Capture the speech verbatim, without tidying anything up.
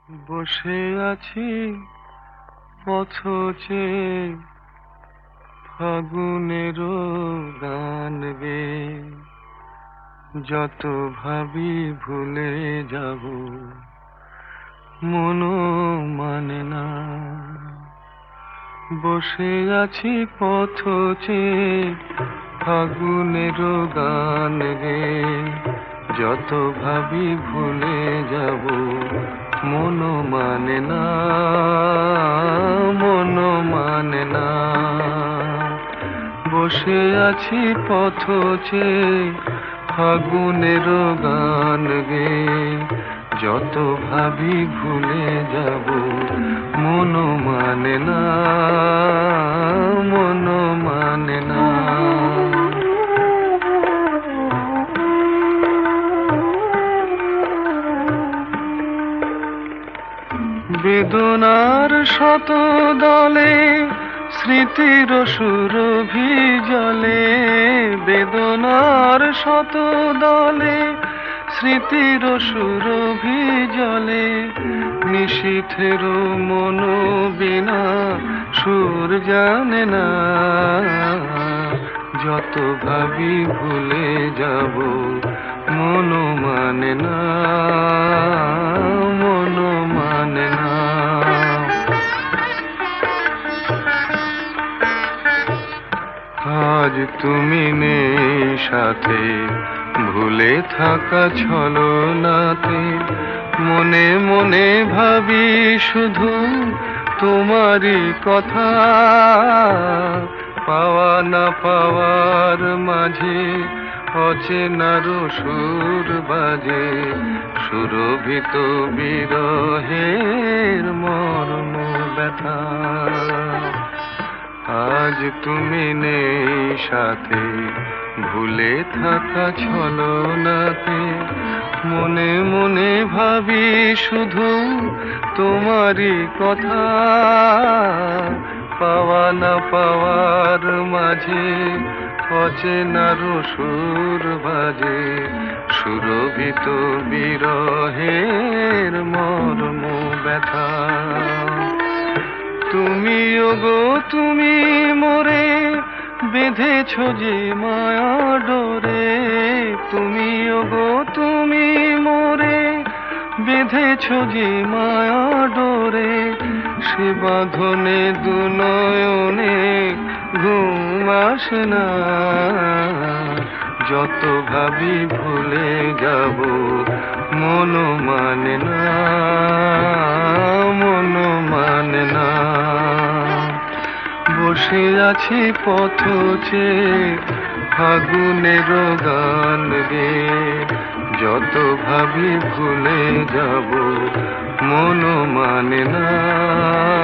বসে আছি পথ চেয়ে ফাগুনেরও গান গেয়ে, যত ভাবি ভুলে যাব মনও মানে না। বসে আছি পথ চেয়ে ফাগুনেরও গান গেয়ে, যত ভাবি ভুলে যাব মনও মানে না, মনও মানে না। বসে আছি পথ চেয়ে ফাগুনেরও গান গেয়ে, যত ভাবি ভুলে যাব মনও মানে না, মনও মানে না। বেদনার শত দলে স্মৃতির সুরভি জলে, বেদনার শত দলে স্মৃতির সুরভি জলে, নিশীথের মন বিনা সুর জানে না। যত ভাবি ভুলে যাব মনও মানে না, মনও মানে না। আজ তুমি নেই সাথে, ভুলে থাকা ছলনাতে, মনে মনে ভাবি শুধু তোমারই কথা। পাওয়া না পাওয়ার মাঝে অচেনার সুর বাজে, সুরভিত বিরহের মর্ম ব্যথা। আজ তুমি নেই সাথে, ভুলে থাকা ছলনাতে, মনে মনে ভাবি শুধু তোমারই কথা। পাওয়া না পাওয়ার মাঝে অচেনার সুর বাজে, সুরভিত বিরহের মর্ম ব্যথা। তুমি ওগো তুমি মোরে বেঁধেছ যে মায়া ডোরে, তুমি ওগো তুমি মোরে বেঁধেছ যে মায়া ডোরে, সে বাঁধনে দু নয়নে ঘুম আসে না। যত ভাবি ভুলে যাব মনও মানে না, মনও মানে না। বসে আছি পথ চেয়ে ফাগুনেরও গান গেয়ে, যত ভাবি ভুলে যাব মনও মানে না।